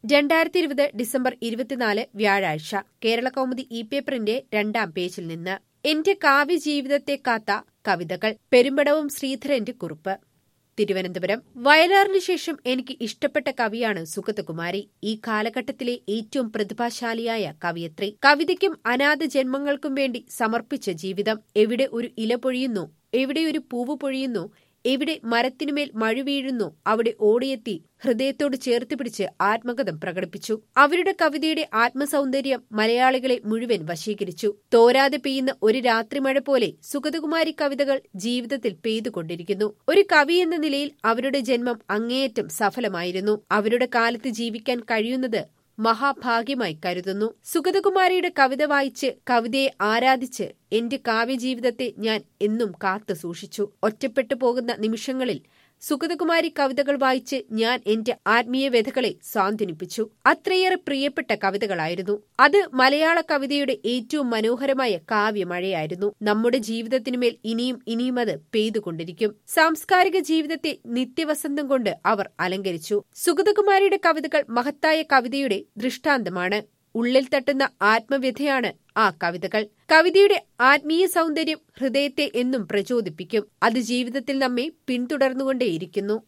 2020 December 24 വ്യാഴാഴ്ച കേരളകൗമുദി പേപ്പറിന്റെ 2ാം പേജിൽ നിന്ന് എന്റെ കാവ്യജീവിതത്തെ കാത്ത കവിതകൾ പെരുമ്പടവും ശ്രീധരന്റെ കുറിപ്പ്. തിരുവനന്തപുരം. വയലാറിനു ശേഷം എനിക്ക് ഇഷ്ടപ്പെട്ട കവിയാണ് സുഗതകുമാരി. ഈ കാലഘട്ടത്തിലെ ഏറ്റവും പ്രതിഭാശാലിയായ കവിയത്രി. കവിതയ്ക്കും അനാഥ ജന്മങ്ങൾക്കും വേണ്ടി സമർപ്പിച്ച ജീവിതം. എവിടെ ഒരു ഇല പൊഴിയുന്നു, എവിടെ ഒരു പൂവ് പൊഴിയുന്നു, എവിടെ മരത്തിനുമേൽ മഴ വീഴുന്നു, അവിടെ ഓടിയെത്തി ഹൃദയത്തോട് ചേർത്ത് പിടിച്ച് ആത്മകഥം പ്രകടിപ്പിച്ചു. അവരുടെ കവിതയുടെ ആത്മസൗന്ദര്യം മലയാളികളെ മുഴുവൻ വശീകരിച്ചു. തോരാതെ പെയ്യുന്ന ഒരു രാത്രിമഴ പോലെ സുഗതകുമാരി കവിതകൾ ജീവിതത്തിൽ പെയ്തുകൊണ്ടിരിക്കുന്നു. ഒരു കവി എന്ന നിലയിൽ അവരുടെ ജന്മം അങ്ങേയറ്റം സഫലമായിരുന്നു. അവരുടെ കാലത്ത് ജീവിക്കാൻ കഴിയുന്നത് മഹാഭാഗ്യമായി കരുതുന്നു. സുഗതകുമാരിയുടെ കവിത വായിച്ച്, കവിതയെ ആരാധിച്ച് എന്റെ കാവ്യജീവിതത്തെ ഞാൻ എന്നും കാത്തു സൂക്ഷിച്ചു. ഒറ്റപ്പെട്ടു പോകുന്ന നിമിഷങ്ങളിൽ സുഗതകുമാരി കവിതകൾ വായിച്ച് ഞാൻ എന്റെ ആത്മീയ വ്യഥകളെ സാന്ത്വനിപ്പിച്ചു. അത്രയേറെ പ്രിയപ്പെട്ട കവിതകളായിരുന്നു അത്. മലയാള കവിതയുടെ ഏറ്റവും മനോഹരമായ കാവ്യമഴയായിരുന്നു. നമ്മുടെ ജീവിതത്തിനുമേൽ ഇനിയും ഇനിയും അത് പെയ്തുകൊണ്ടിരിക്കും. സാംസ്കാരിക ജീവിതത്തെ നിത്യവസന്തം കൊണ്ട് അവർ അലങ്കരിച്ചു. സുഗതകുമാരിയുടെ കവിതകൾ മഹത്തായ കവിതയുടെ ദൃഷ്ടാന്തമാണ്. ഉള്ളിൽ തട്ടുന്ന ആത്മവ്യഥയാണ് ആ കവിതകൾ. കവിതയുടെ ആത്മീയ സൗന്ദര്യം ഹൃദയത്തെ എന്നും പ്രചോദിപ്പിക്കും. അത് ജീവിതത്തിൽ നമ്മെ പിന്തുടർന്നുകൊണ്ടേയിരിക്കുന്നു.